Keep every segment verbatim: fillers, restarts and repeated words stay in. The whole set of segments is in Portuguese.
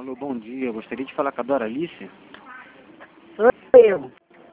Alô, bom dia. Eu gostaria de falar com a Doralice. Sou eu.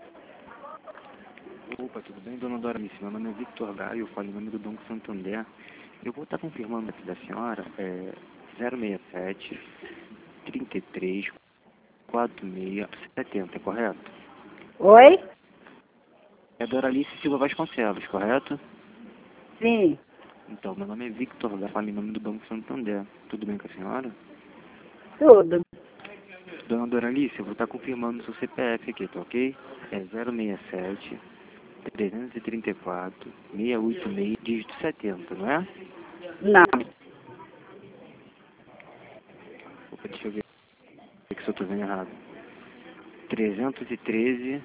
Opa, tudo bem, dona Doralice? Meu nome é Victor Gaio, eu falo em nome do Banco Santander. Eu vou estar confirmando aqui da senhora, é zero seis sete, trinta e três, quarenta e seis, setenta, correto? Oi? É Doralice Silva Vasconcelos, correto? Sim. Então, meu nome é Victor Gaio, eu falo em nome do Banco Santander. Tudo bem com a senhora? Tudo. Dona Doralice, eu vou estar confirmando o seu C P F aqui, tá ok? É zero seis sete, trezentos e trinta e quatro, seiscentos e oitenta e seis, dígito setenta, não é? Não. Opa, deixa eu ver se eu estou vendo errado. trezentos e treze,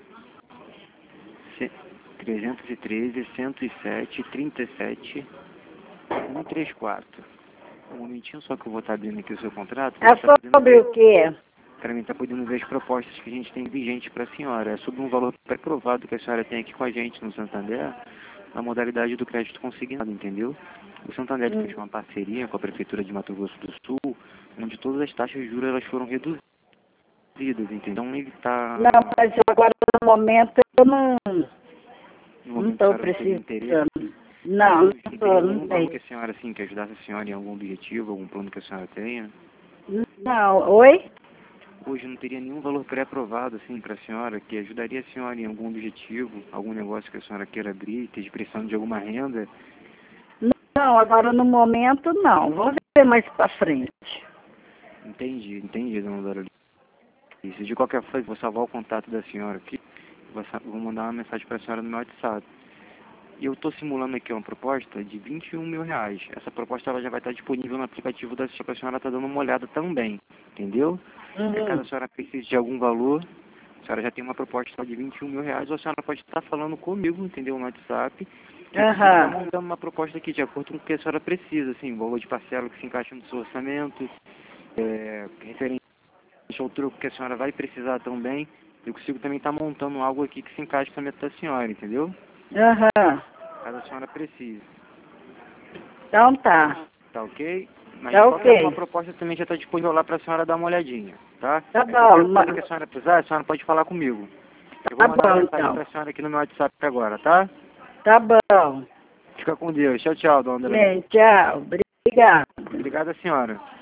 ce- trezentos e treze, cento e sete, trinta e sete, cento e trinta e quatro. Um momentinho só que eu vou estar abrindo aqui o seu contrato. É sobre o quê? Para mim, está podendo ver as propostas que a gente tem vigente para a senhora. É sobre um valor pré-provado que a senhora tem aqui com a gente no Santander, na modalidade do crédito consignado, entendeu? O Santander Hum. fez uma parceria com a Prefeitura de Mato Grosso do Sul, onde todas as taxas de juros elas foram reduzidas, entendeu? Então ele está... Não, mas agora no momento eu não não estou Não teria interesse. precisando. Não, não Tem estou, algum não valor que tenho. a senhora, assim, que ajudasse a senhora em algum objetivo, algum plano que a senhora tenha? Não, oi? Hoje não teria nenhum valor pré-aprovado, assim, para a senhora, que ajudaria a senhora em algum objetivo, algum negócio que a senhora queira abrir, esteja precisando de alguma renda? Não, agora no momento não. Vou ver mais pra frente. Entendi, entendi, dona Doralice. De qualquer forma, vou salvar o contato da senhora aqui, vou, sa- vou mandar uma mensagem para a senhora no meu WhatsApp. E eu estou simulando aqui uma proposta de vinte e um mil reais. Essa proposta ela já vai estar disponível no aplicativo da senhora, para a senhora estar dando uma olhada também, entendeu? Uhum. Se caso a senhora precise de algum valor, a senhora já tem uma proposta de vinte e um mil reais, ou a senhora pode estar falando comigo, entendeu, no WhatsApp, que eu consigo estar Aham. montando uma proposta aqui de acordo com o que a senhora precisa, assim, valor de parcela que se encaixa no seu orçamento, é, referente ao troco que a senhora vai precisar também, eu consigo também estar montando algo aqui que se encaixe com a meta da senhora, entendeu? Aham. Caso a senhora precise. Então tá. Tá ok? Mas Tá de qualquer ok. forma, a proposta também já está disponível lá para a senhora dar uma olhadinha, tá? Tá Aí qualquer bom. coisa ma- que a senhora precisar, a senhora pode falar comigo. Eu vou Tá mandar uma bom mensagem então. para a senhora aqui no meu WhatsApp agora, tá? Tá bom. Fica com Deus. Tchau, tchau, dona André. Bem, tchau. Obrigada. Obrigado, senhora.